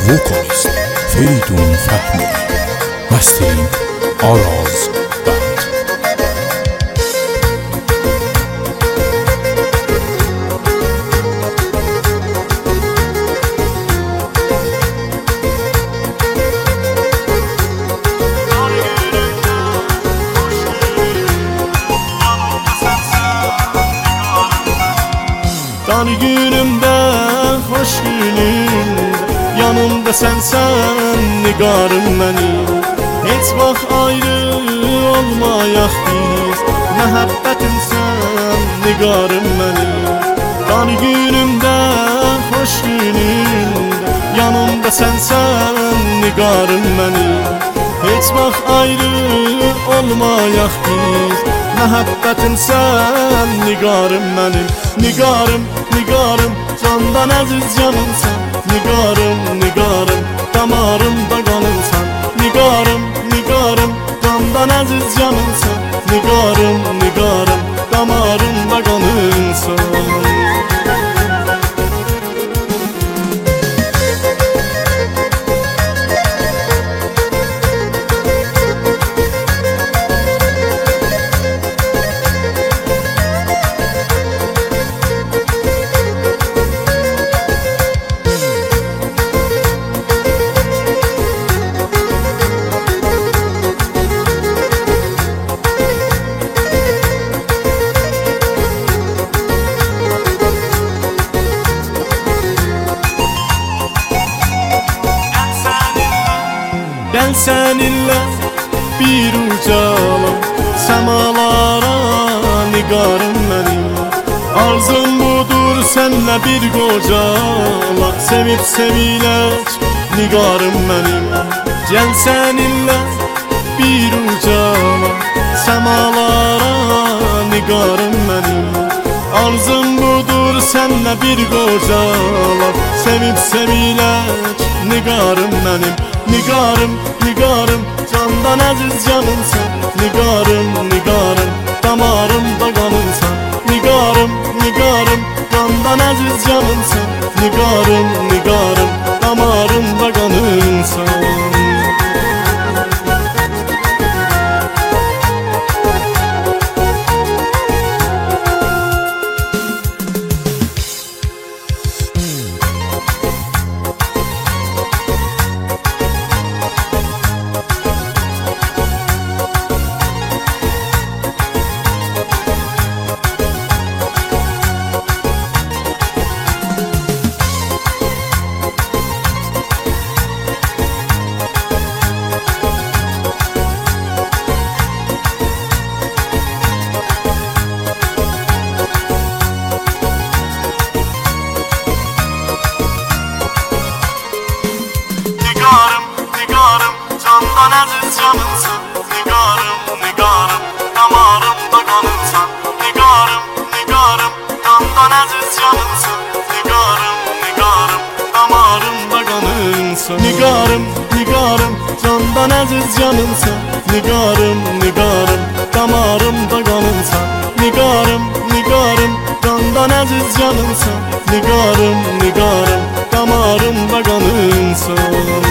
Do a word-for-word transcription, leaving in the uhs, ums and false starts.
vocalist Feridun Fahmi, mastering Araz Band. Dar günümdə, xoş günümdə, yanımda sənsən, nigarım mənim. Heç vaxt ayrı olmayaq biz, məhəbbətimsən, nigarım mənim. Dar günümdə, xoş günümdə, yanımda sənsən, nigarım mənim. Heç vaxt ayrı olmayaq biz, məhəbbətimsən, nigarım mənim. Nigarım, nigarım, candan əziz canımsan. Nigarım, nigarım, damarımda qanımsan. Nigarım, nigarım, candan əziz canımsan. Nigarım, nigarım, damarımda qanımsan. Gel seninle bir ucalım semalara, nigarım benim. Arzum budur senle bir kocala, sevip sevilek nigarım benim. Gel seninle bir ucala semalara, nigarım benim. Arzum budur senle bir kocala, sevip sevilek nigarım benim. Nigarım, nigarım, candan əziz canımsan. Nigarım, nigarım, damarımda qanımsan. Nigarım, nigarım, candan əziz canımsan. Nigarım, nigarım, damarımda qanımsan. Nigarım, nigarım, candan əziz canımsan. Nigarım, nigarım, damarımda qanımsan. Nigarım, nigarım, candan əziz canımsan. Nigarım, nigarım, damarımda qanımsan. Nigarım, nigarım, candan əziz canımsan. Nigarım, nigarım, damarımda qanımsan. Nigarım, nigarım, candan əziz canımsan. Nigarım, nigarım, damarımda qanımsan.